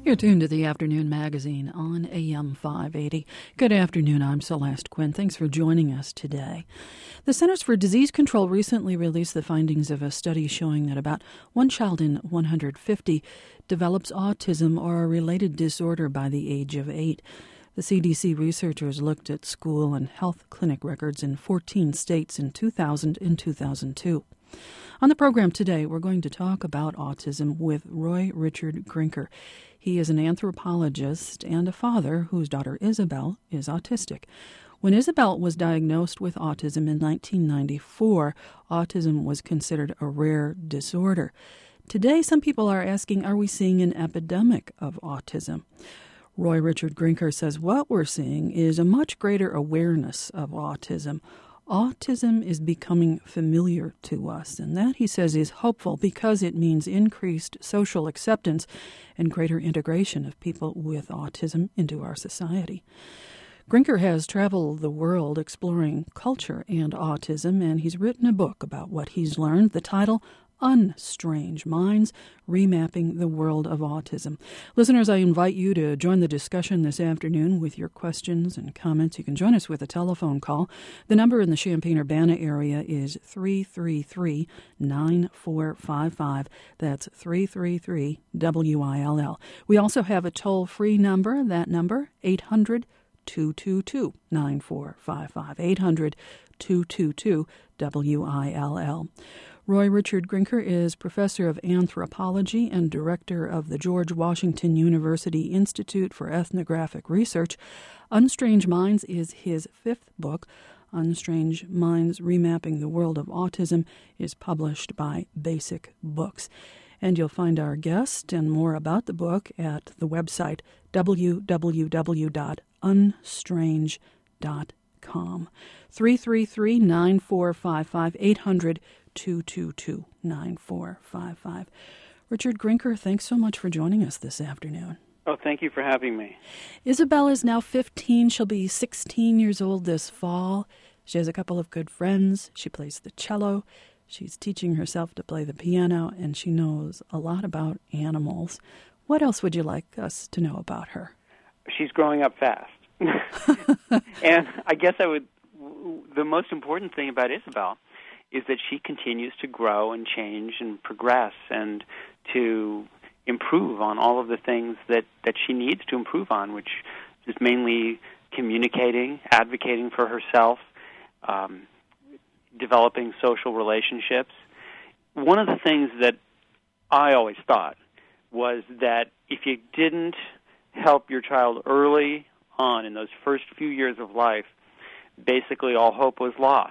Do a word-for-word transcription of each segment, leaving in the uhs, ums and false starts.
You're tuned to the Afternoon Magazine on A M five eighty. Good afternoon, I'm Celeste Quinn. Thanks for joining us today. The Centers for Disease Control recently released the findings of a study showing that about one child in one hundred fifty develops autism or a related disorder by the age of eight. The C D C researchers looked at school and health clinic records in fourteen states in two thousand and two thousand two. On the program today, we're going to talk about autism with Roy Richard Grinker. He is an anthropologist and a father whose daughter Isabel is autistic. When Isabel was diagnosed with autism in nineteen ninety-four, autism was considered a rare disorder. Today, some people are asking, are we seeing an epidemic of autism? Roy Richard Grinker says what we're seeing is a much greater awareness of autism. Autism is becoming familiar to us, and that, he says, is hopeful because it means increased social acceptance and greater integration of people with autism into our society. Grinker has traveled the world exploring culture and autism, and he's written a book about what he's learned. The title, Unstrange Minds, Remapping the World of Autism. Listeners, I invite you to join the discussion this afternoon with your questions and comments. You can join us with a telephone call. The number in the Champaign-Urbana area is three three three, nine four five five. That's three three three, W I L L. We also have a toll-free number. That number, eight hundred, two two two, nine four five five. eight hundred, two two two, W I L L. Roy Richard Grinker is professor of anthropology and director of the George Washington University Institute for Ethnographic Research. Unstrange Minds is his fifth book. Unstrange Minds, Remapping the World of Autism is published by Basic Books. And you'll find our guest and more about the book at the website w w w dot unstrange dot com. three three three, nine four five five, eight hundred, two two two, nine four five five. Richard Grinker, thanks so much for joining us this afternoon. Oh, thank you for having me. Isabel is now fifteen. She'll be sixteen years old this fall. She has a couple of good friends. She plays the cello. She's teaching herself to play the piano, and she knows a lot about animals. What else would you like us to know about her? She's growing up fast. And I guess I would, the most important thing about Isabel is that she continues to grow and change and progress and to improve on all of the things that, that she needs to improve on, which is mainly communicating, advocating for herself, um, developing social relationships. One of the things that I always thought was that if you didn't help your child early on in those first few years of life, basically all hope was lost.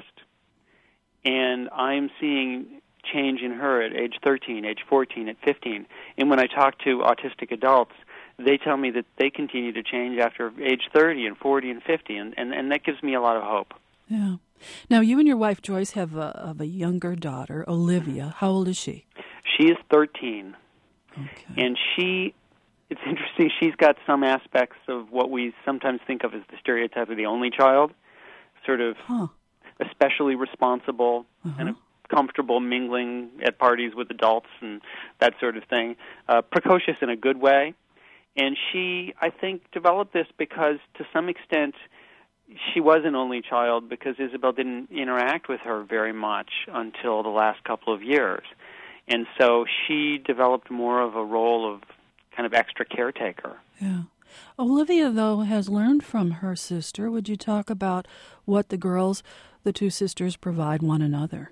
And I'm seeing change in her at age thirteen, age fourteen, at fifteen. And when I talk to autistic adults, they tell me that they continue to change after age thirty and forty and fifty, and, and, and that gives me a lot of hope. Yeah. Now, you and your wife, Joyce, have a, have a younger daughter, Olivia. How old is she? She is thirteen. Okay. And she, it's interesting, she's got some aspects of what we sometimes think of as the stereotype of the only child, sort of Huh. especially responsible Uh-huh. and comfortable mingling at parties with adults and that sort of thing, uh, precocious in a good way. And she, I think, developed this because, to some extent, she was an only child because Isabel didn't interact with her very much until the last couple of years. And so she developed more of a role of kind of extra caretaker. Yeah. Olivia, though, has learned from her sister. Would you talk about what the girls, the two sisters, provide one another?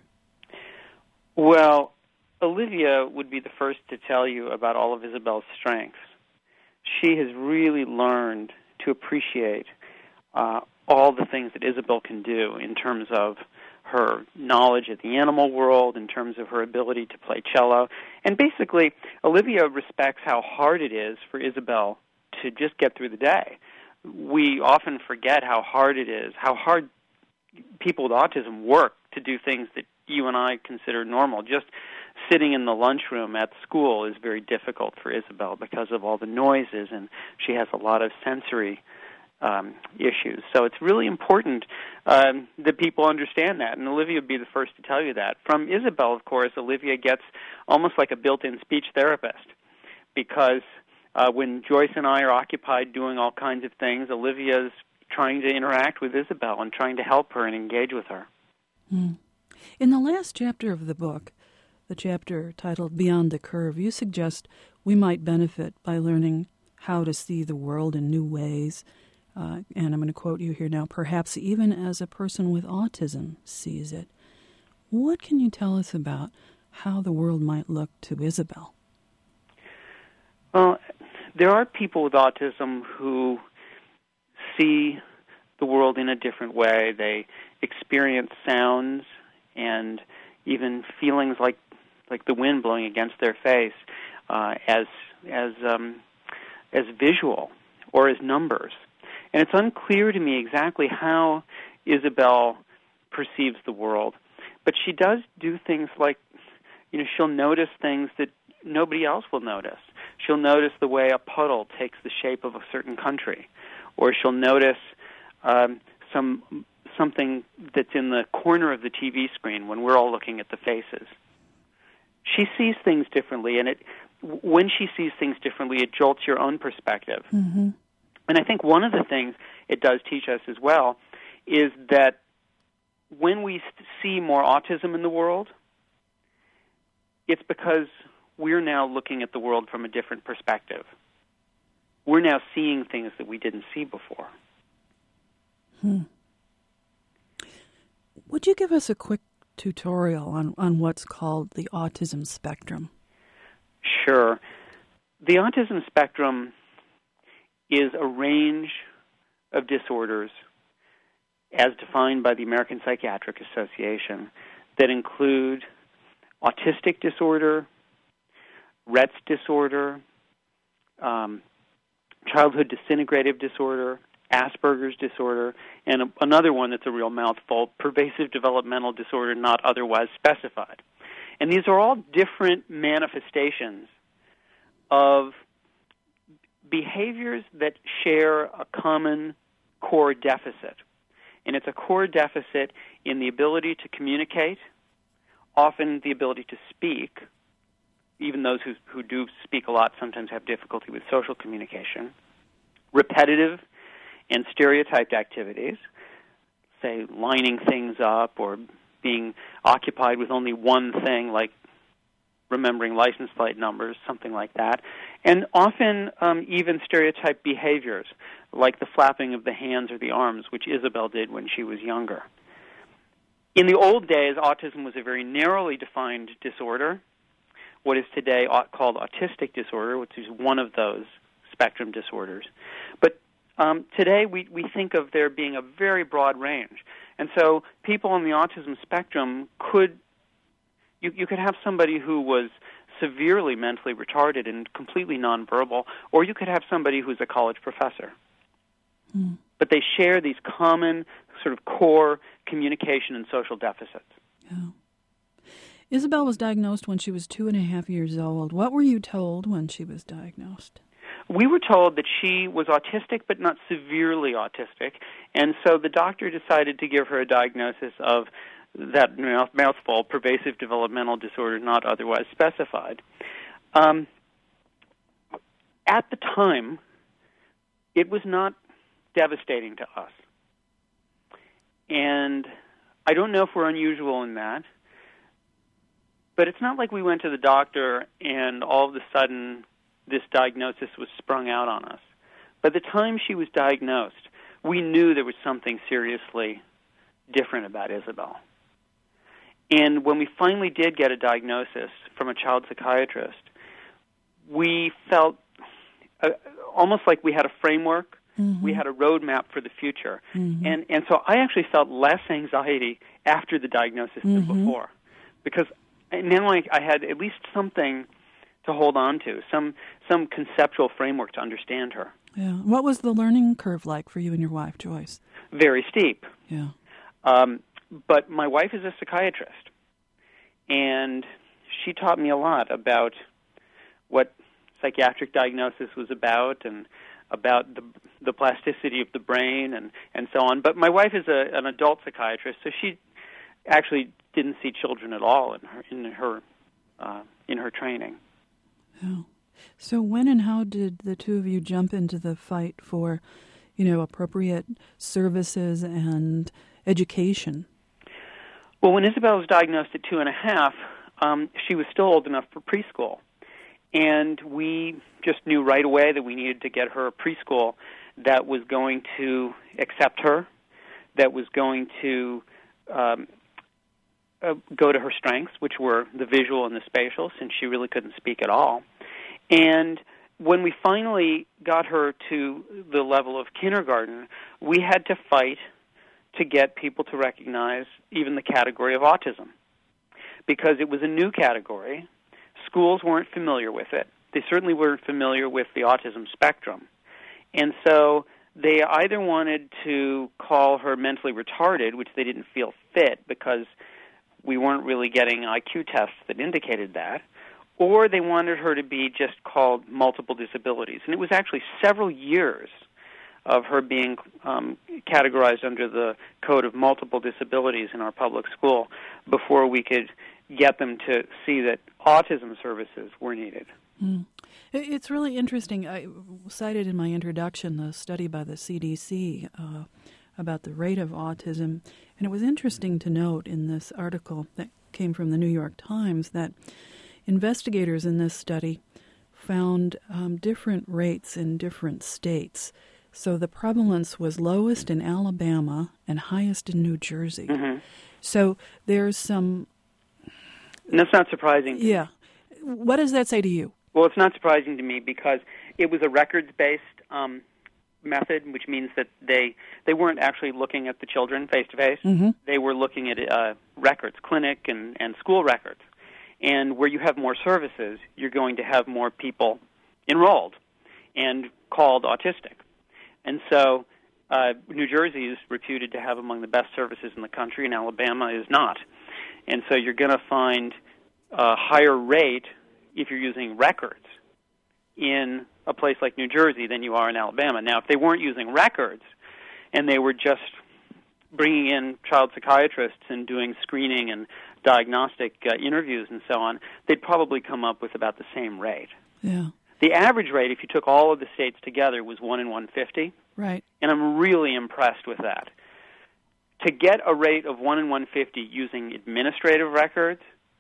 Well, Olivia would be the first to tell you about all of Isabel's strengths. She has really learned to appreciate uh, all the things that Isabel can do in terms of her knowledge of the animal world, in terms of her ability to play cello. And basically, Olivia respects how hard it is for Isabel to just get through the day. We often forget how hard it is, how hard people with autism work to do things that you and I consider normal. Just sitting in the lunchroom at school is very difficult for Isabel because of all the noises, and she has a lot of sensory um, issues. So it's really important um, that people understand that, and Olivia would be the first to tell you that. From Isabel, of course, Olivia gets almost like a built-in speech therapist because Uh, when Joyce and I are occupied doing all kinds of things, Olivia's trying to interact with Isabel and trying to help her and engage with her. Mm. In the last chapter of the book, the chapter titled Beyond the Curve, you suggest we might benefit by learning how to see the world in new ways. Uh, and I'm going to quote you here now, perhaps even as a person with autism sees it. What can you tell us about how the world might look to Isabel? Well, there are people with autism who see the world in a different way. They experience sounds and even feelings like like the wind blowing against their face uh, as as um, as visual or as numbers. And it's unclear to me exactly how Isabel perceives the world. But she does do things like, you know, she'll notice things that nobody else will notice. She'll notice the way a puddle takes the shape of a certain country, or she'll notice um, some something that's in the corner of the T V screen when we're all looking at the faces. She sees things differently, and it when she sees things differently, it jolts your own perspective. Mm-hmm. And I think one of the things it does teach us as well is that when we see more autism in the world, it's because we're now looking at the world from a different perspective. We're now seeing things that we didn't see before. Hmm. Would you give us a quick tutorial on, on what's called the autism spectrum? Sure. The autism spectrum is a range of disorders as defined by the American Psychiatric Association that include autistic disorder, Rett's disorder, um, childhood disintegrative disorder, Asperger's disorder, and a, another one that's a real mouthful, pervasive developmental disorder not otherwise specified. And these are all different manifestations of behaviors that share a common core deficit. And it's a core deficit in the ability to communicate, often the ability to speak. Even those who, who do speak a lot sometimes have difficulty with social communication. Repetitive and stereotyped activities, say lining things up or being occupied with only one thing, like remembering license plate numbers, something like that. And often um, even stereotyped behaviors, like the flapping of the hands or the arms, which Isabel did when she was younger. In the old days, autism was a very narrowly defined disorder, what is today called autistic disorder, which is one of those spectrum disorders. But um, today we, we think of there being a very broad range. And so people on the autism spectrum could, you, you could have somebody who was severely mentally retarded and completely nonverbal, or you could have somebody who's a college professor. Mm. But they share these common sort of core communication and social deficits. Yeah. Isabel was diagnosed when she was two and a half years old. What were you told when she was diagnosed? We were told that she was autistic, but not severely autistic, and so the doctor decided to give her a diagnosis of that mouth, mouthful, pervasive developmental disorder not otherwise specified. Um, at the time, it was not devastating to us. And I don't know if we're unusual in that, but it's not like we went to the doctor and all of a sudden this diagnosis was sprung out on us. By the time she was diagnosed, we knew there was something seriously different about Isabel. And when we finally did get a diagnosis from a child psychiatrist, we felt uh, almost like we had a framework, mm-hmm. we had a roadmap for the future. Mm-hmm. And and so I actually felt less anxiety after the diagnosis mm-hmm. than before, because now I, I had at least something to hold on to, some some conceptual framework to understand her. Yeah. What was the learning curve like for you and your wife, Joyce? Very steep. Yeah. Um, but my wife is a psychiatrist, and she taught me a lot about what psychiatric diagnosis was about and about the the plasticity of the brain and, and so on. But my wife is a, an adult psychiatrist, so she actually didn't see children at all in her in her uh, in her training. Yeah. So when and how did the two of you jump into the fight for, you know, appropriate services and education? Well, when Isabel was diagnosed at two and a half, um, she was still old enough for preschool. And we just knew right away that we needed to get her a preschool that was going to accept her, that was going to um, uh, go to her strengths, which were the visual and the spatial, since she really couldn't speak at all. And when we finally got her to the level of kindergarten, we had to fight to get people to recognize even the category of autism, because it was a new category. Schools weren't familiar with it. They certainly weren't familiar with the autism spectrum. And so they either wanted to call her mentally retarded, which they didn't feel fit because we weren't really getting I Q tests that indicated that, or they wanted her to be just called multiple disabilities. And it was actually several years of her being um, categorized under the code of multiple disabilities in our public school before we could get them to see that autism services were needed. Mm. It's really interesting. I cited in my introduction a study by the C D C uh, about the rate of autism, and it was interesting to note in this article that came from the New York Times that investigators in this study found um, different rates in different states. So the prevalence was lowest in Alabama and highest in New Jersey. Mm-hmm. So there's some... And that's not surprising. Yeah. What does that say to you? Well, it's not surprising to me because it was a records-based um, method, which means that they they weren't actually looking at the children face-to-face. Mm-hmm. They were looking at uh, records, clinic and, and school records. And where you have more services, you're going to have more people enrolled and called autistic. And so uh, New Jersey is reputed to have among the best services in the country, and Alabama is not. And so you're going to find a higher rate if you're using records in a place like New Jersey than you are in Alabama. Now, if they weren't using records and they were just bringing in child psychiatrists and doing screening and diagnostic uh, interviews and so on, they'd probably come up with about the same rate. Yeah. The average rate, if you took all of the states together, was one in one hundred fifty. Right. And I'm really impressed with that. To get a rate of one in one hundred fifty using administrative records,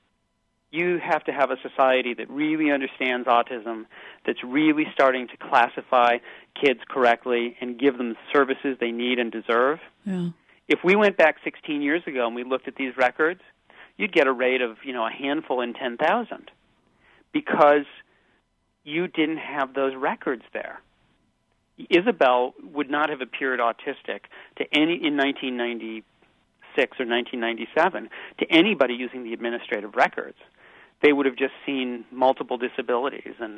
you have to have a society that really understands autism, that's really starting to classify kids correctly and give them the services they need and deserve. Yeah. If we went back sixteen years ago and we looked at these records, you'd get a rate of, you know, a handful in ten thousand because you didn't have those records there. Isabel would not have appeared autistic to any in nineteen ninety-six or nineteen ninety-seven to anybody using the administrative records. They would have just seen multiple disabilities, and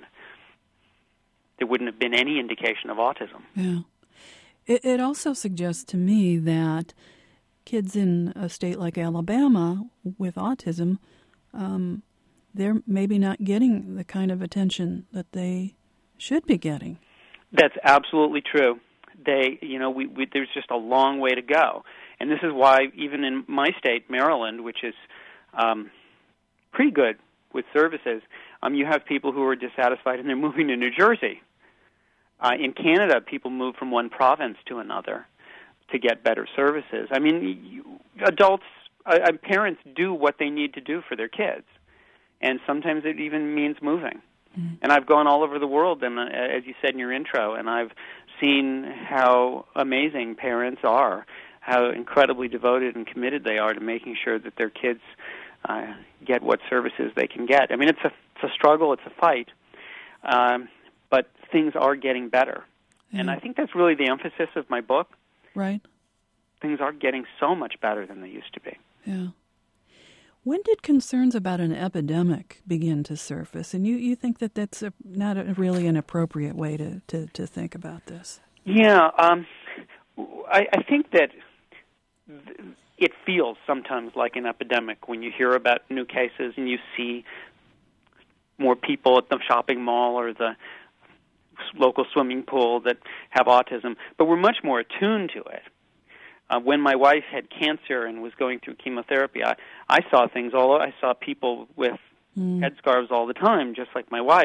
there wouldn't have been any indication of autism. Yeah. It, it also suggests to me that kids in a state like Alabama with autism, um, they're maybe not getting the kind of attention that they should be getting. That's absolutely true. They, you know, we, we, there's just a long way to go. And this is why even in my state, Maryland, which is um, pretty good with services, um, you have people who are dissatisfied and they're moving to New Jersey. Uh, in Canada, people move from one province to another to get better services. I mean, you, adults, uh, parents do what they need to do for their kids. And sometimes it even means moving. Mm-hmm. And I've gone all over the world, and uh, as you said in your intro, and I've seen how amazing parents are, how incredibly devoted and committed they are to making sure that their kids uh, get what services they can get. I mean, it's a, it's a struggle, it's a fight, um, but things are getting better. Mm-hmm. And I think that's really the emphasis of my book. Right. Things are getting so much better than they used to be. Yeah. When did concerns about an epidemic begin to surface? And you, you think that that's a, not a, really an appropriate way to, to, to think about this? Yeah, um, I, I think that th- it feels sometimes like an epidemic when you hear about new cases and you see more people at the shopping mall or the local swimming pool that have autism. But we're much more attuned to it. Uh, when my wife had cancer and was going through chemotherapy, I, I saw things all. I saw people with mm. headscarves all the time, just like my wife.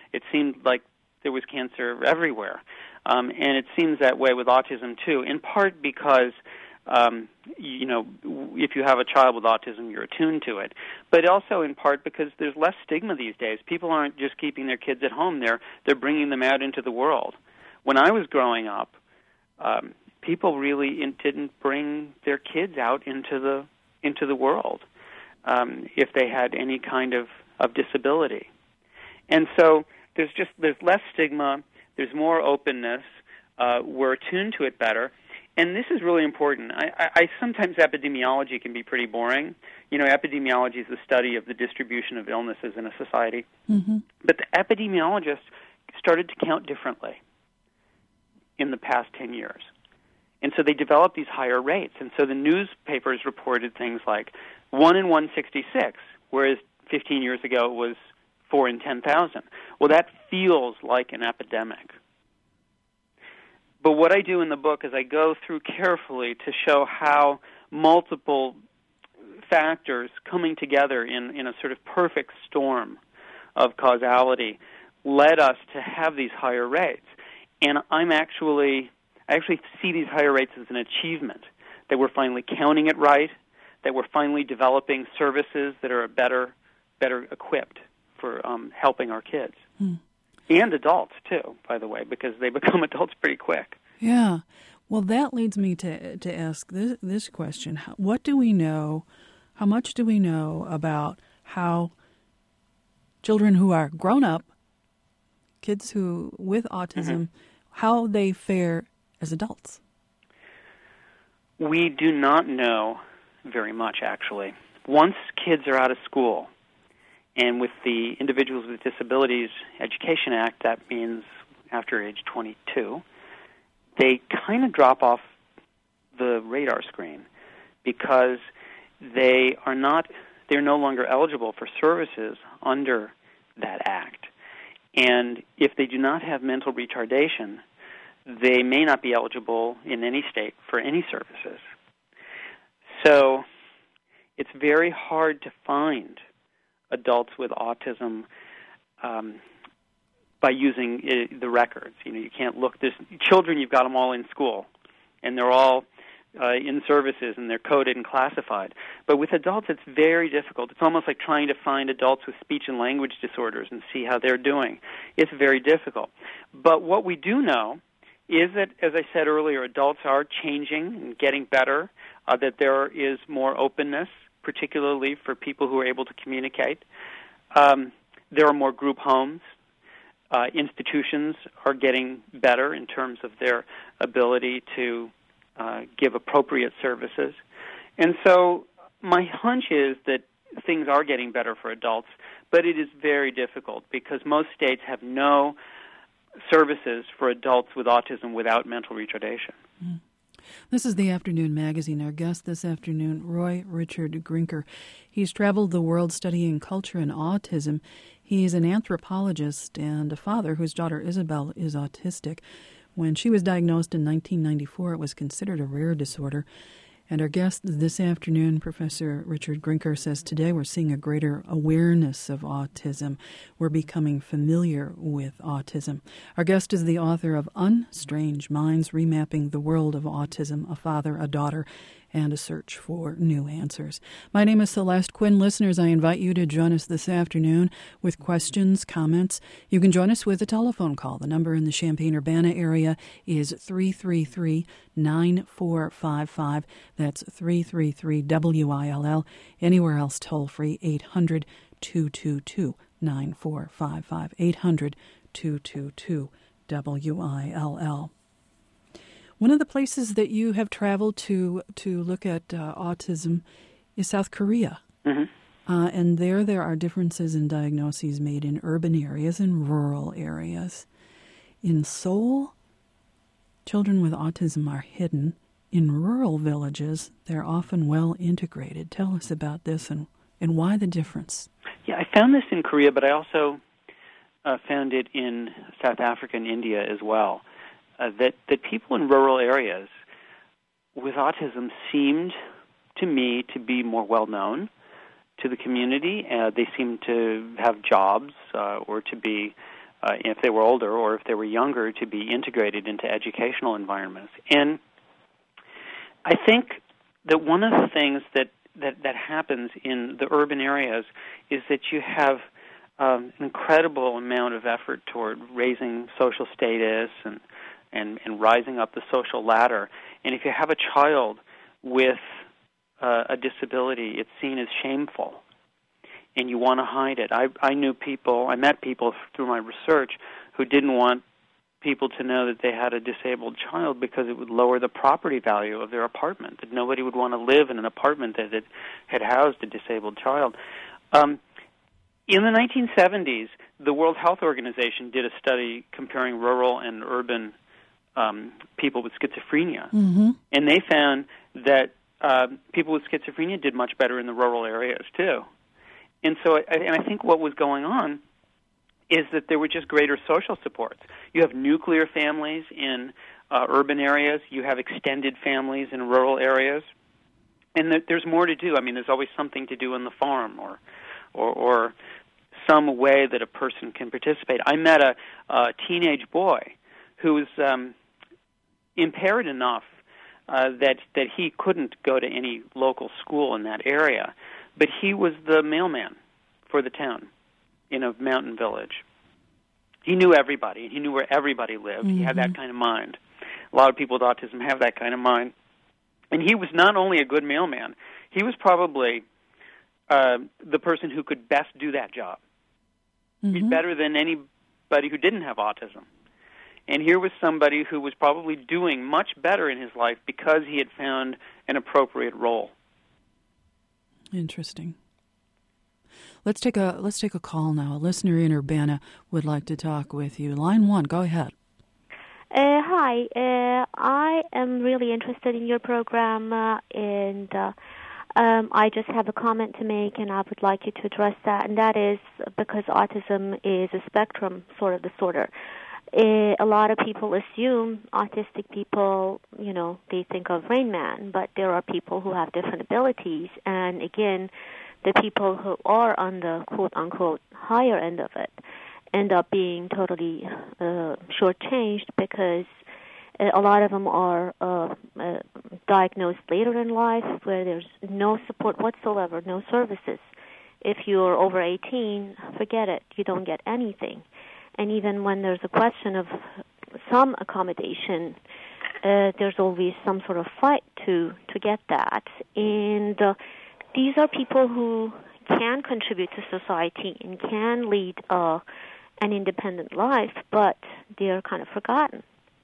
it seemed like there was cancer everywhere. Um, and it seems that way with autism, too, in part because, um, you know, if you have a child with autism, you're attuned to it. But also in part because there's less stigma these days. People aren't just keeping their kids at home. They're, they're bringing them out into the world. When I was growing up, um, people really in, didn't bring their kids out into the into the world um, if they had any kind of, of disability. And so there's just there's less stigma. There's more openness. Uh, we're attuned to it better. And this is really important. I, I, I sometimes epidemiology can be pretty boring. You know, epidemiology is the study of the distribution of illnesses in a society. Mm-hmm. But the epidemiologists started to count differently in the past ten years. And so they developed these higher rates. And so the newspapers reported things like one in one sixty-six, whereas fifteen years ago it was four in ten thousand. Well, that feels like an epidemic. But what I do in the book is I go through carefully to show how multiple factors coming together in, in a sort of perfect storm of causality led us to have these higher rates. And I'm actually, I actually see these higher rates as an achievement, that we're finally counting it right, that we're finally developing services that are better, better equipped for um, helping our kids. Hmm. And adults, too, by the way, because they become adults pretty quick. Yeah. Well, that leads me to to ask this, this question. What do we know, how much do we know about how children who are grown up, kids who with autism, mm-hmm. how they fare as adults? We do not know very much, actually. Once kids are out of school, and with the Individuals with Disabilities Education Act, that means after age twenty-two, they kind of drop off the radar screen because they are not, they're no longer eligible for services under that act. And if they do not have mental retardation, they may not be eligible in any state for any services. So it's very hard to find adults with autism um, by using uh, the records. You know, you can't look. There's children, you've got them all in school, and they're all uh, in services, and they're coded and classified. But with adults, it's very difficult. It's almost like trying to find adults with speech and language disorders and see how they're doing. It's very difficult. But what we do know is that, as I said earlier, adults are changing and getting better, uh, that there is more openness, particularly for people who are able to communicate. Um, there are more group homes. Uh, institutions are getting better in terms of their ability to uh, give appropriate services. And so my hunch is that things are getting better for adults, but it is very difficult because most states have no services for adults with autism without mental retardation. Mm. This is the Afternoon Magazine. Our guest this afternoon, Roy Richard Grinker. He's traveled the world studying culture and autism. He's an anthropologist and a father whose daughter Isabel is autistic. When she was diagnosed in nineteen ninety-four, it was considered a rare disorder. And our guest this afternoon, Professor Richard Grinker, says today we're seeing a greater awareness of autism. We're becoming familiar with autism. Our guest is the author of Unstrange Minds, Remapping the World of Autism, A Father, a Daughter, and a Search for New Answers. My name is Celeste Quinn. Listeners, I invite you to join us this afternoon with questions, comments. You can join us with a telephone call. The number in the Champaign-Urbana area is three three three, nine four five five. That's three three three W I L L. Anywhere else, toll free, eight hundred, two two two, nine four five five, eight hundred, two two two, W I L L. One of the places that you have traveled to to look at uh, autism is South Korea. Mm-hmm. Uh, and there there are differences in diagnoses made in urban areas and rural areas. In Seoul, children with autism are hidden. In rural villages, they're often well integrated. Tell us about this and, and why the difference. Yeah, I found this in Korea, but I also uh, found it in South Africa and India as well. Uh, that, that people in rural areas with autism seemed, to me, to be more well-known to the community. Uh, they seemed to have jobs uh, or to be uh, if they were older or if they were younger, to be integrated into educational environments. And I think that one of the things that, that, that happens in the urban areas is that you have um, an incredible amount of effort toward raising social status and, and, and rising up the social ladder. And if you have a child with uh, a disability, it's seen as shameful, and you want to hide it. I, I knew people, I met people through my research who didn't want people to know that they had a disabled child because it would lower the property value of their apartment, that nobody would want to live in an apartment that had, had housed a disabled child. Um, in the nineteen seventies, the World Health Organization did a study comparing rural and urban um, people with schizophrenia, mm-hmm. and they found that uh, people with schizophrenia did much better in the rural areas, too. And so, I, and I think what was going on is that there were just greater social supports. You have nuclear families in uh, urban areas. You have extended families in rural areas. And th- there's more to do. I mean, there's always something to do on the farm or, or, or some way that a person can participate. I met a, a teenage boy who was um, impaired enough uh, that, that he couldn't go to any local school in that area. But he was the mailman for the town in a mountain village. He knew everybody. He knew where everybody lived. Mm-hmm. He had that kind of mind. A lot of people with autism have that kind of mind. And he was not only a good mailman, he was probably uh, the person who could best do that job. Mm-hmm. He's better than anybody who didn't have autism. And here was somebody who was probably doing much better in his life because he had found an appropriate role. Interesting. Let's take a let's take a call now. A listener in Urbana would like to talk with you. Line one, go ahead. Uh, hi, uh, I am really interested in your program, uh, and uh, um, I just have a comment to make, and I would like you to address that. And that is because autism is a spectrum sort of disorder. Uh, a lot of people assume autistic people, you know, they think of Rain Man, but there are people who have different abilities. And again, the people who are on the quote-unquote higher end of it end up being totally uh, shortchanged because uh, a lot of them are uh, uh, diagnosed later in life where there's no support whatsoever, no services. If you're over eighteen, forget it. You don't get anything. And even when there's a question of some accommodation, uh, there's always some sort of fight to, to get that. And uh, these are people who can contribute to society and can lead uh, an independent life, but they're kind of forgotten.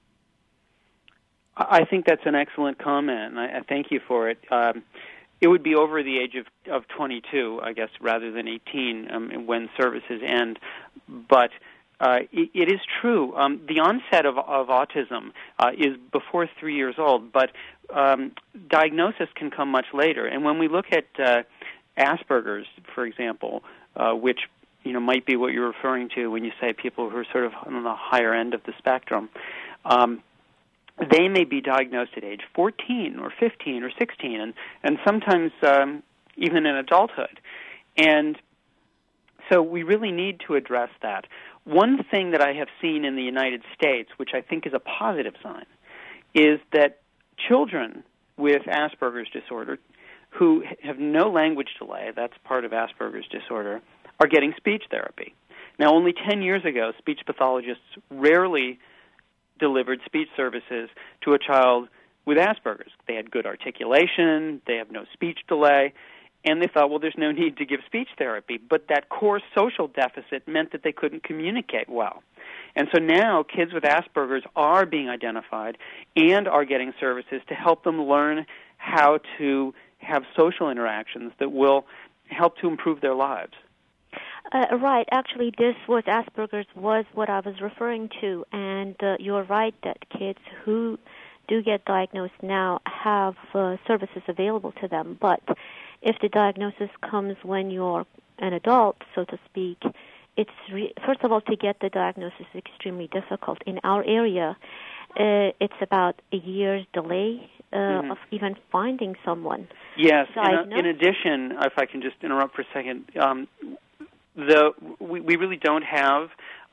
I think that's an excellent comment, and I, I thank you for it. Um, it would be over the age of, of twenty-two, I guess, rather than eighteen um, when services end. But uh, it, it is true. Um, the onset of, of autism uh, is before three years old, but um, diagnosis can come much later. And when we look at uh, Asperger's, for example, uh, which you know might be what you're referring to when you say people who are sort of on the higher end of the spectrum, um, they may be diagnosed at age fourteen or fifteen or sixteen, and, and sometimes um, even in adulthood. And so we really need to address that. One thing that I have seen in the United States, which I think is a positive sign, is that children with Asperger's disorder who have no language delay, that's part of Asperger's disorder, are getting speech therapy. Now, only ten years ago, speech pathologists rarely delivered speech services to a child with Asperger's. They had good articulation, they have no speech delay, and they thought, well, there's no need to give speech therapy. But that core social deficit meant that they couldn't communicate well. And so now kids with Asperger's are being identified and are getting services to help them learn how to have social interactions that will help to improve their lives. Uh, right. Actually, this was Asperger's was what I was referring to, and uh, you're right that kids who do get diagnosed now have uh, services available to them. But if the diagnosis comes when you're an adult, so to speak, it's re- first of all, to get the diagnosis is extremely difficult. In our area, uh, it's about a year's delay uh, mm-hmm. of even finding someone. Yes. In, a, in addition, if I can just interrupt for a second, um, The we, we really don't have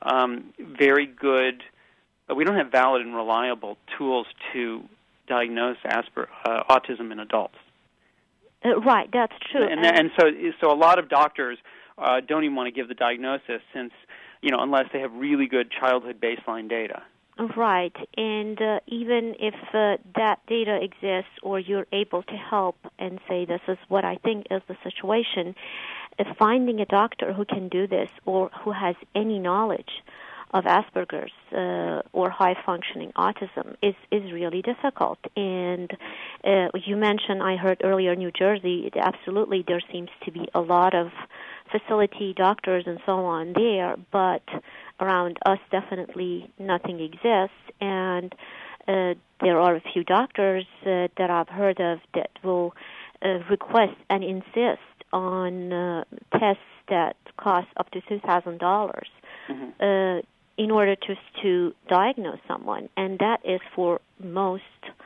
um, very good, uh, we don't have valid and reliable tools to diagnose Asper, uh, autism in adults. Uh, right, that's true. And, and, and so, so a lot of doctors uh, don't even want to give the diagnosis, since, you know, unless they have really good childhood baseline data. Right, and uh, even if uh, that data exists, or you're able to help and say, this is what I think is the situation, uh, finding a doctor who can do this or who has any knowledge of Asperger's uh, or high-functioning autism is, is really difficult. And uh, you mentioned, I heard earlier, New Jersey, it, absolutely there seems to be a lot of facility doctors and so on there, but around us definitely nothing exists. And uh, there are a few doctors uh, that I've heard of that will uh, request and insist on uh, tests that cost up to two thousand dollars. Mm-hmm. uh, in order to to diagnose someone, and that is for most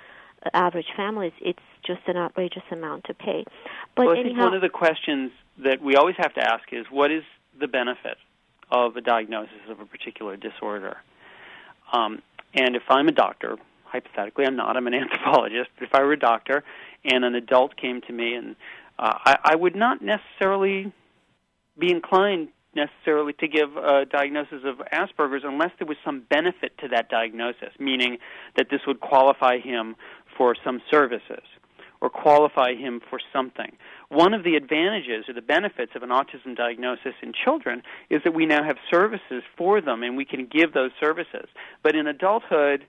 average families, it's just an outrageous amount to pay. But well, I anyhow, think one of the questions that we always have to ask is, what is the benefit of a diagnosis of a particular disorder? Um, and if I'm a doctor, hypothetically, I'm not, I'm an anthropologist, but if I were a doctor and an adult came to me, and uh, I, I would not necessarily be inclined necessarily to give a diagnosis of Asperger's unless there was some benefit to that diagnosis, meaning that this would qualify him for some services or qualify him for something. One of the advantages or the benefits of an autism diagnosis in children is that we now have services for them and we can give those services. But in adulthood,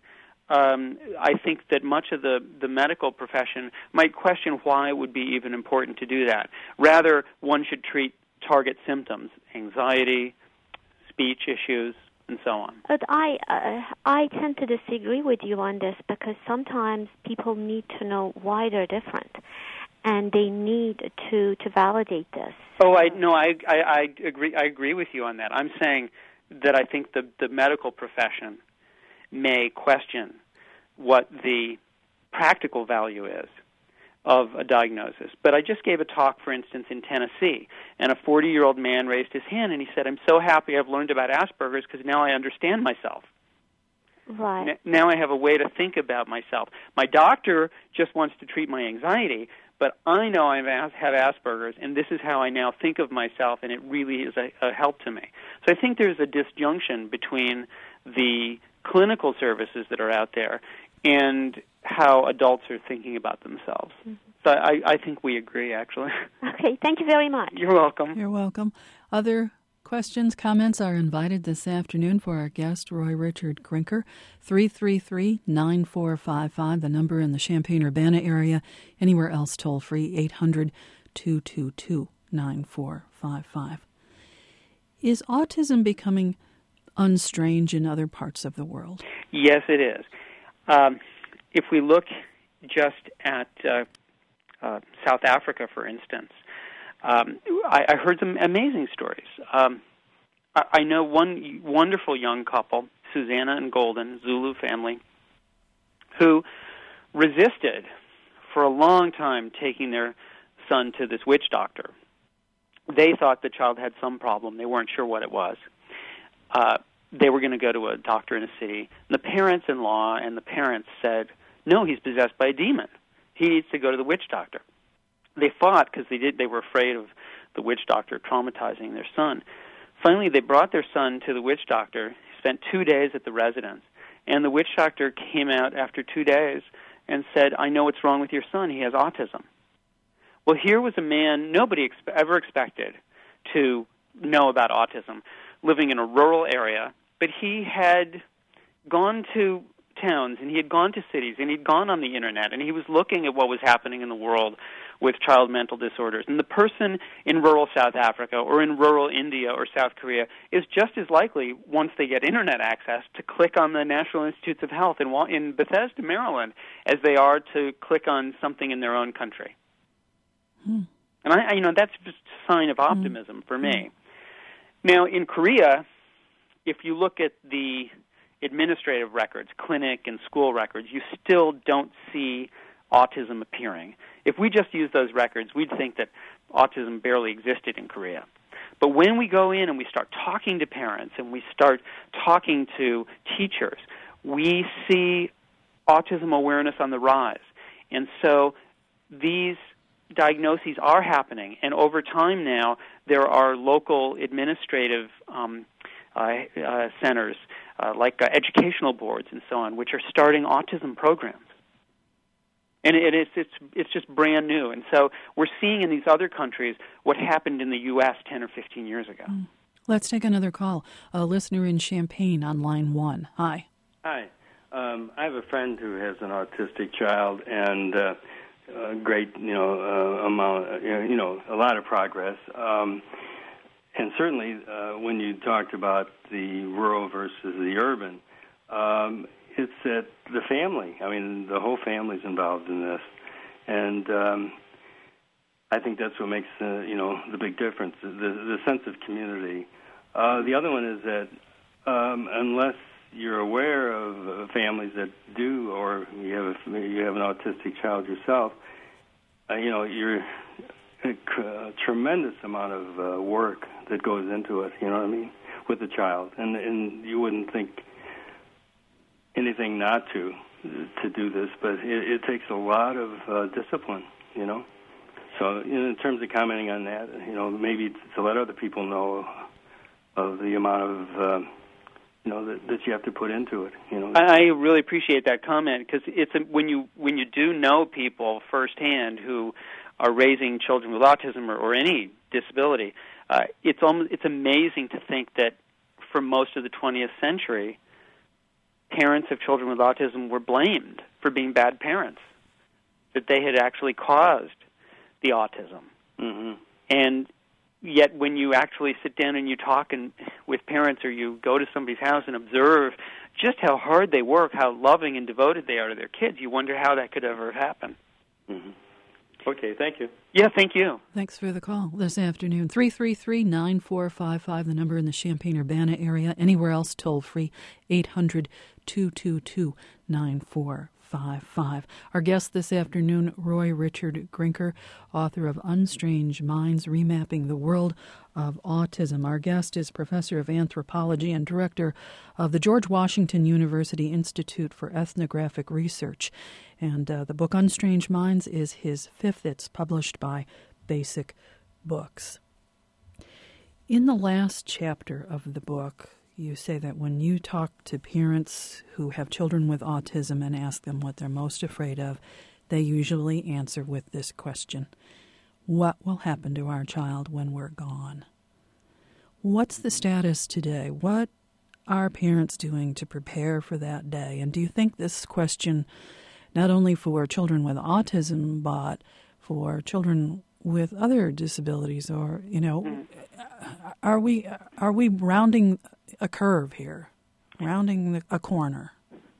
um, I think that much of the, the medical profession might question why it would be even important to do that. Rather, one should treat target symptoms, anxiety, speech issues, and so on. But I uh, I tend to disagree with you on this, because sometimes people need to know why they're different, and they need to, to validate this. Oh, I no, I, I I agree. I agree with you on that. I'm saying that I think the the medical profession may question what the practical value is of a diagnosis. But I just gave a talk, for instance, in Tennessee, and a forty-year-old man raised his hand and he said, I'm so happy I've learned about Asperger's because now I understand myself. Right. N- now I have a way to think about myself. My doctor just wants to treat my anxiety, but I know I have Asperger's, and this is how I now think of myself, and it really is a, a help to me. So I think there's a disjunction between the clinical services that are out there and how adults are thinking about themselves. Mm-hmm. So I, I think we agree, actually. Okay, thank you very much. You're welcome. You're welcome. Other questions, comments are invited this afternoon for our guest, Roy Richard Krinker. three three three, nine four five five, the number in the Champaign-Urbana area. Anywhere else, toll free, eight hundred, two two two, nine four five five. Is autism becoming unstrange in other parts of the world? Yes, it is. Um, if we look just at uh, uh, South Africa, for instance, um, I, I heard some amazing stories. Um, I, I know one wonderful young couple, Susanna and Golden, Zulu family, who resisted for a long time taking their son to this witch doctor. They thought the child had some problem. They weren't sure what it was. Uh, they were going to go to a doctor in a city. And the parents-in-law and the parents said, no, he's possessed by a demon. He needs to go to the witch doctor. They fought because they did. They were afraid of the witch doctor traumatizing their son. Finally, they brought their son to the witch doctor, spent two days at the residence, and the witch doctor came out after two days and said, I know what's wrong with your son. He has autism. Well, here was a man nobody expe- ever expected to know about autism, living in a rural area, but he had gone to towns and he had gone to cities and he'd gone on the internet and he was looking at what was happening in the world with child mental disorders. And the person in rural South Africa or in rural India or South Korea is just as likely, once they get internet access, to click on the National Institutes of Health in, in Bethesda, Maryland, as they are to click on something in their own country. Hmm. And I, you know, that's just a sign of optimism hmm. for me. Now, in Korea, if you look at the administrative records, clinic and school records, you still don't see autism appearing. If we just use those records, we'd think that autism barely existed in Korea. But when we go in and we start talking to parents and we start talking to teachers, we see autism awareness on the rise. And so these diagnoses are happening, and over time now there are local administrative um, uh, uh, centers, uh, like uh, educational boards and so on, which are starting autism programs. And it is, it's, it's just brand new. And so we're seeing in these other countries what happened in the U S ten or fifteen years ago. Mm. Let's take another call. A listener in Champaign on line one. Hi. Hi. Um, I have a friend who has an autistic child, and uh, a great, you know, uh, amount, uh, you know, a lot of progress. Um, and certainly, uh, when you talked about the rural versus the urban, um, it's that the family. I mean, the whole family's involved in this, and um, I think that's what makes uh, you know the big difference: the, the sense of community. Uh, the other one is that um, unless you're aware of uh, families that do, or you have a, you have an autistic child yourself, uh, you know, you're a, a tremendous amount of uh, work that goes into it. You know what I mean, with the child, and and you wouldn't think anything not to to do this, but it, it takes a lot of uh, discipline. You know, so you know, in terms of commenting on that, you know, maybe to let other people know of the amount of uh, you know, that, that you have to put into it. You know, I really appreciate that comment, because it's a, when you when you do know people firsthand who are raising children with autism or, or any disability, uh, it's almost, it's amazing to think that for most of the twentieth century, parents of children with autism were blamed for being bad parents, that they had actually caused the autism. Mm-hmm. And yet when you actually sit down and you talk and, with parents, or you go to somebody's house and observe just how hard they work, how loving and devoted they are to their kids, you wonder how that could ever happen. Mm-hmm. Okay, thank you. Yeah, thank you. Thanks for the call this afternoon. three three three, nine four five five, the number in the Champaign-Urbana area. Anywhere else, toll free, eight hundred, two two two, nine four five five. Our guest this afternoon, Roy Richard Grinker, author of Unstrange Minds, Remapping the World of Autism. Our guest is professor of anthropology and director of the George Washington University Institute for Ethnographic Research. And uh, the book Unstrange Minds is his fifth. It's published by Basic Books. In the last chapter of the book, you say that when you talk to parents who have children with autism and ask them what they're most afraid of, they usually answer with this question: what will happen to our child when we're gone? What's the status today? What are parents doing to prepare for that day? And do you think this question, not only for children with autism, but for children with other disabilities, or, you know, mm. are we are we rounding a curve here, rounding a corner?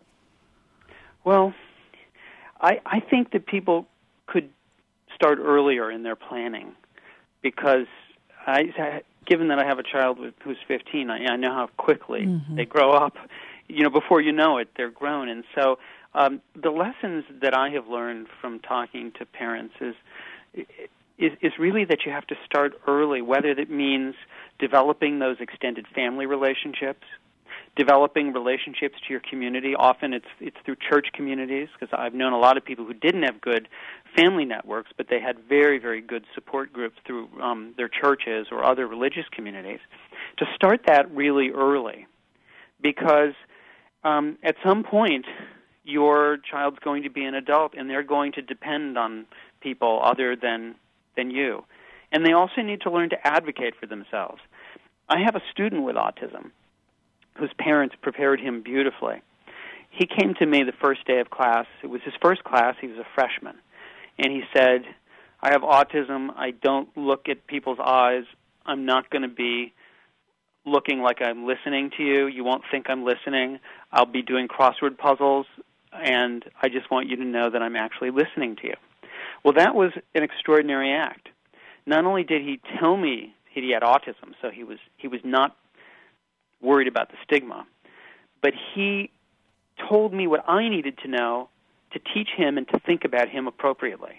Well, I I think that people could start earlier in their planning, because I, given that I have a child with, who's fifteen, I, I know how quickly mm-hmm. they grow up. You know, before you know it, they're grown, and so um, the lessons that I have learned from talking to parents is. Is, is really that you have to start early, whether that means developing those extended family relationships, developing relationships to your community. Often it's it's through church communities, because I've known a lot of people who didn't have good family networks, but they had very, very good support groups through um, their churches or other religious communities. To start that really early, because um, at some point your child's going to be an adult, and they're going to depend on people other than than you. And they also need to learn to advocate for themselves. I have a student with autism whose parents prepared him beautifully. He came to me the first day of class. It was his first class. He was a freshman. And he said, I have autism. I don't look at people's eyes. I'm not going to be looking like I'm listening to you. You won't think I'm listening. I'll be doing crossword puzzles, and I just want you to know that I'm actually listening to you. Well, that was an extraordinary act. Not only did he tell me he had autism, so he was he was not worried about the stigma, but he told me what I needed to know to teach him and to think about him appropriately.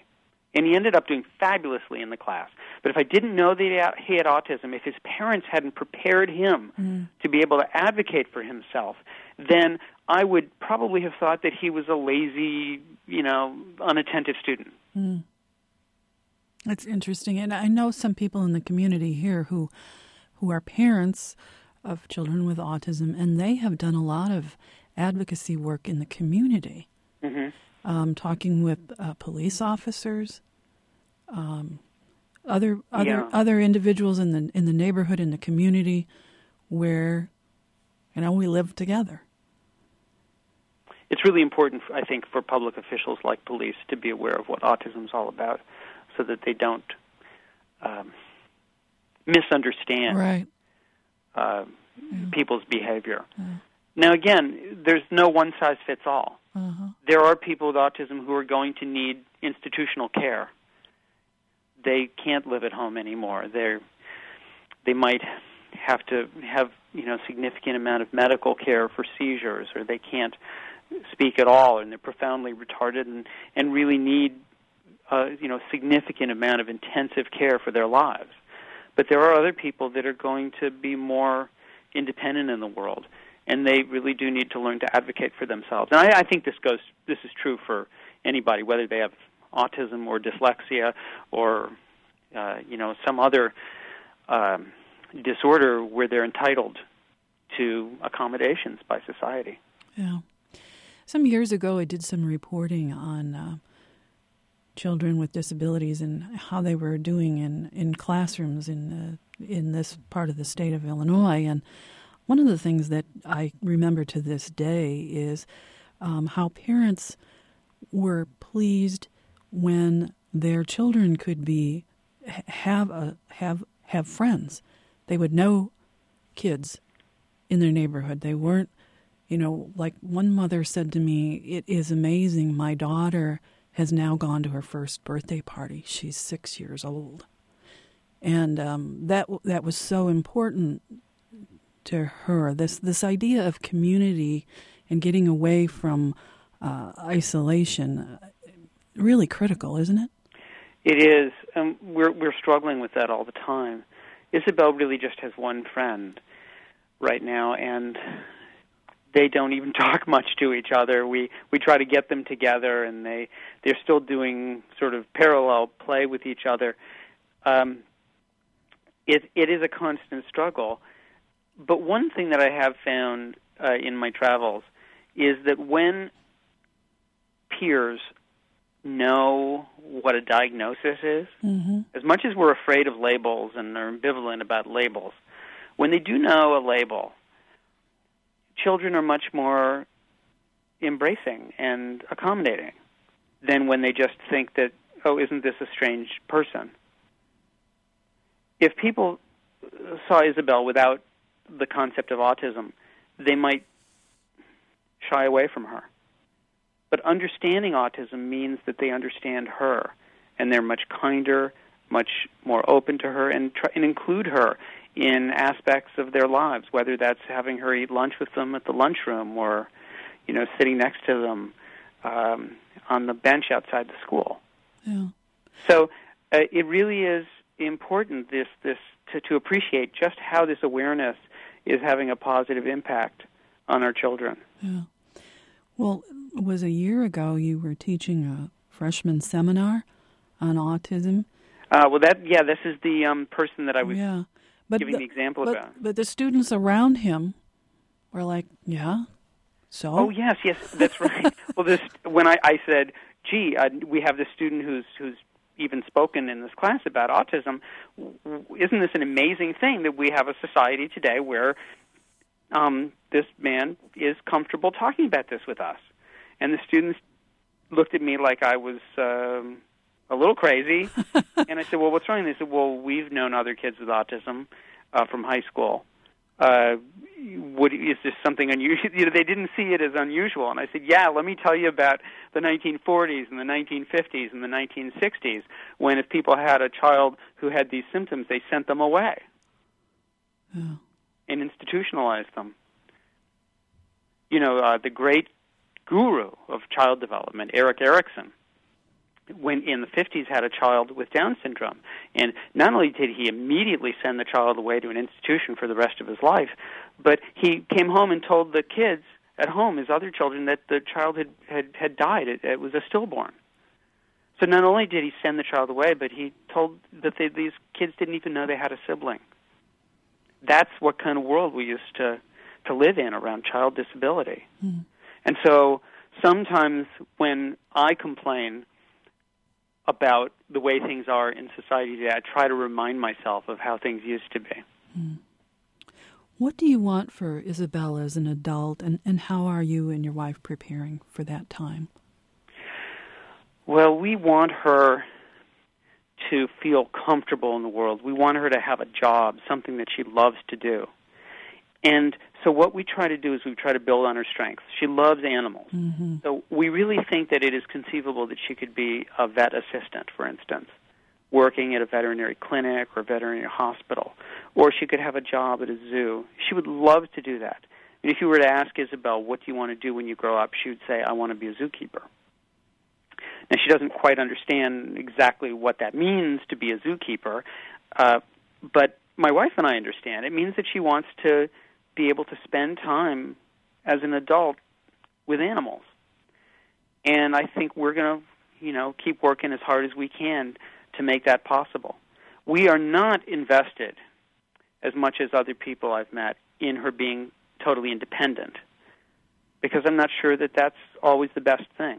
And he ended up doing fabulously in the class. But if I didn't know that he had autism, if his parents hadn't prepared him mm. to be able to advocate for himself, then I would probably have thought that he was a lazy, you know, unattentive student. Mm. That's interesting. And I know some people in the community here who who are parents of children with autism, and they have done a lot of advocacy work in the community. Mm-hmm. Um, talking with uh, police officers, um, other other yeah. other individuals in the in the neighborhood, in the community, where you know we live together. It's really important, I think, for public officials like police to be aware of what autism is all about, so that they don't um, misunderstand right. uh, yeah. people's behavior. Yeah. Now, again, there's no one-size-fits-all. Uh-huh. There are people with autism who are going to need institutional care. They can't live at home anymore. They're, they might have to have, you know, significant amount of medical care for seizures, or they can't speak at all, and they're profoundly retarded and, and really need, uh, you know, significant amount of intensive care for their lives. But there are other people that are going to be more independent in the world, and they really do need to learn to advocate for themselves. And I, I think this goes. This is true for anybody, whether they have autism or dyslexia or uh, you know some other um, disorder where they're entitled to accommodations by society. Yeah. Some years ago, I did some reporting on uh, children with disabilities and how they were doing in, in classrooms in uh, in this part of the state of Illinois, and one of the things that I remember to this day is um, how parents were pleased when their children could be have a have have friends. They would know kids in their neighborhood. They weren't, you know, like one mother said to me, "It is amazing. My daughter has now gone to her first birthday party. She's six years old," and um, that that was so important to her. This this idea of community and getting away from uh, isolation, uh, really critical, isn't it? It is. Um, we're we're struggling with that all the time. Isabel really just has one friend right now, and they don't even talk much to each other. We we try to get them together, and they they're still doing sort of parallel play with each other. Um, it it is a constant struggle. But one thing that I have found uh, in my travels is that when peers know what a diagnosis is, mm-hmm. as much as we're afraid of labels and are ambivalent about labels, when they do know a label, children are much more embracing and accommodating than when they just think that, oh, isn't this a strange person? If people saw Isabel without the concept of autism, they might shy away from her. But understanding autism means that they understand her, and they're much kinder, much more open to her, and, try, and include her in aspects of their lives, whether that's having her eat lunch with them at the lunchroom or, you know, sitting next to them um, on the bench outside the school. Yeah. So uh, it really is important this this to, to appreciate just how this awareness is having a positive impact on our children. Yeah. Well, it was a year ago you were teaching a freshman seminar on autism. Uh, well, that yeah, this is the um, person that I was yeah. but giving the, the example but, about. But the students around him were like, yeah, so? Oh, yes, yes, that's right. Well, this when I, I said, gee, uh, we have this student who's who's even spoken in this class about autism, isn't this an amazing thing that we have a society today where um, this man is comfortable talking about this with us? And the students looked at me like I was um, a little crazy. And I said, well, what's wrong? And they said, well, we've known other kids with autism uh, from high school. Uh, what, is this something unusual? You know, they didn't see it as unusual. And I said, yeah, let me tell you about the nineteen forties and the nineteen fifties and the nineteen sixties, when if people had a child who had these symptoms, they sent them away yeah. and institutionalized them. You know, uh, the great guru of child development, Erik Erikson, when in the fifties had a child with Down syndrome. And not only did he immediately send the child away to an institution for the rest of his life, but he came home and told the kids at home, his other children, that the child had, had, had died. It, it was a stillborn. So not only did he send the child away, but he told that they, these kids didn't even know they had a sibling. That's what kind of world we used to, to live in around child disability. Mm. And so sometimes when I complain about the way things are in society today, I try to remind myself of how things used to be. Mm. What do you want for Isabel as an adult, and, and how are you and your wife preparing for that time? Well, we want her to feel comfortable in the world. We want her to have a job, something that she loves to do. And so what we try to do is we try to build on her strengths. She loves animals. Mm-hmm. So we really think that it is conceivable that she could be a vet assistant, for instance, working at a veterinary clinic or veterinary hospital. Or she could have a job at a zoo. She would love to do that. And if you were to ask Isabel, what do you want to do when you grow up, she would say, I want to be a zookeeper. Now, she doesn't quite understand exactly what that means to be a zookeeper, uh, but my wife and I understand. It means that she wants to be able to spend time as an adult with animals. And I think we're going to, you know, keep working as hard as we can to make that possible. We are not invested, as much as other people I've met, in her being totally independent, because I'm not sure that that's always the best thing.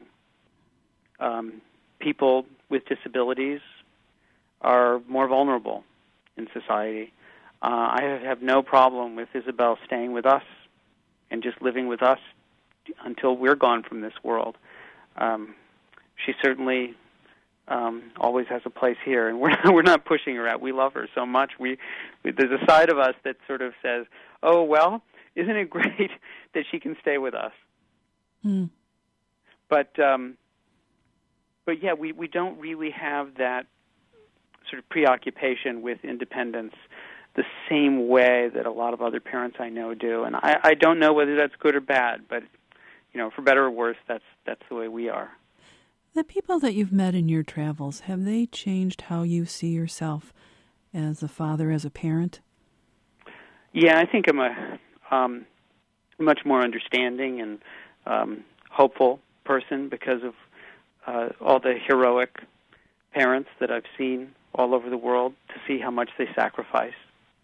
Um, people with disabilities are more vulnerable in society. Uh, I have no problem with Isabel staying with us and just living with us until we're gone from this world. Um, she certainly um, always has a place here, and we're not, we're not pushing her out. We love her so much. We, we there's a side of us that sort of says, "Oh well, isn't it great that she can stay with us?" Mm. But um, but yeah, we, we don't really have that sort of preoccupation with independence the same way that a lot of other parents I know do. And I, I don't know whether that's good or bad, but, you know, for better or worse, that's that's the way we are. The people that you've met in your travels, have they changed how you see yourself as a father, as a parent? Yeah, I think I'm a um, much more understanding and um, hopeful person because of uh, all the heroic parents that I've seen all over the world, to see how much they sacrifice.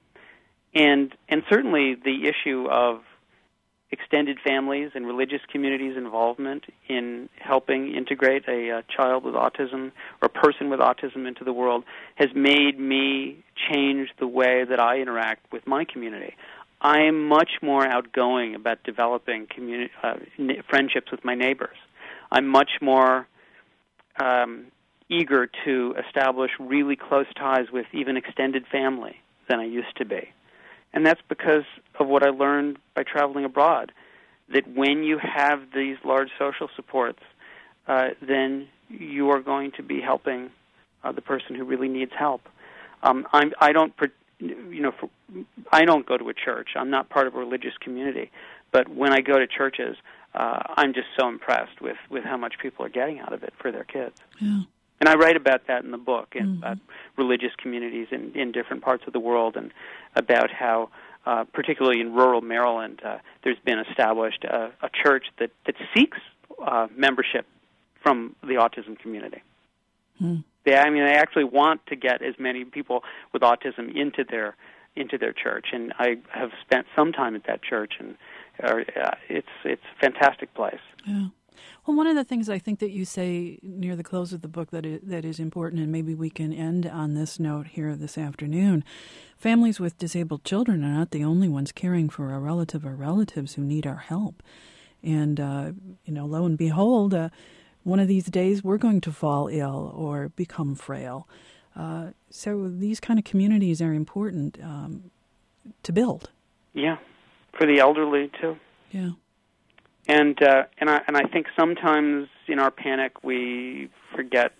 And and certainly the issue of extended families and religious communities' involvement in helping integrate a, a child with autism or a person with autism into the world has made me change the way that I interact with my community. I am much more outgoing about developing communi- uh, n- friendships with my neighbors. I'm much more um, eager to establish really close ties with even extended family than I used to be. And that's because of what I learned by traveling abroad, that when you have these large social supports, uh, then you are going to be helping uh, the person who really needs help. Um, I'm, I don't, you know, for, I don't go to a church. I'm not part of a religious community. But when I go to churches, uh, I'm just so impressed with, with how much people are getting out of it for their kids. Yeah. And I write about that in the book, and mm-hmm. about religious communities in, in different parts of the world, and about how, uh, particularly in rural Maryland, uh, there's been established a, a church that, that seeks uh, membership from the autism community. Mm. They, I mean, they actually want to get as many people with autism into their into their church, and I have spent some time at that church, and uh, it's it's a fantastic place. Yeah. Well, one of the things I think that you say near the close of the book that is, that is important, and maybe we can end on this note here this afternoon, families with disabled children are not the only ones caring for a relative or relatives who need our help. And, uh, you know, lo and behold, uh, one of these days we're going to fall ill or become frail. Uh, so these kind of communities are important um, to build. Yeah, for the elderly, too. Yeah. And uh, and I and I think sometimes in our panic we forget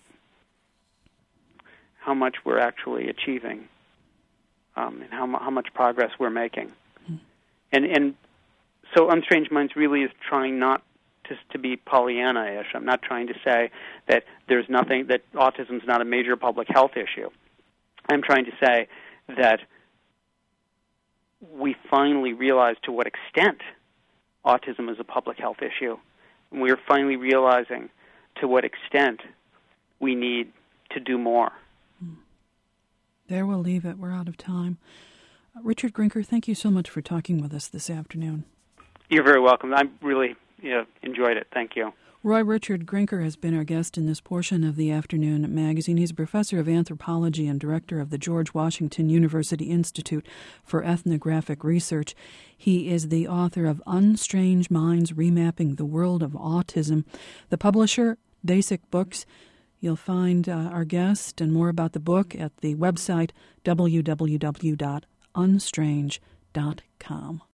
how much we're actually achieving, um, and how how much progress we're making. Mm-hmm. And and so Unstrange Minds really is trying not to, to be Pollyanna-ish. I'm not trying to say that there's nothing, that autism is not a major public health issue. I'm trying to say that we finally realize to what extent autism is a public health issue. And we're finally realizing to what extent we need to do more. There we'll leave it. We're out of time. Uh, Richard Grinker, thank you so much for talking with us this afternoon. You're very welcome. I really you know, enjoyed it. Thank you. Roy Richard Grinker has been our guest in this portion of the Afternoon Magazine. He's a professor of anthropology and director of the George Washington University Institute for Ethnographic Research. He is the author of Unstrange Minds, Remapping the World of Autism. The publisher, Basic Books. You'll find uh, our guest and more about the book at the website w w w dot unstrange dot com.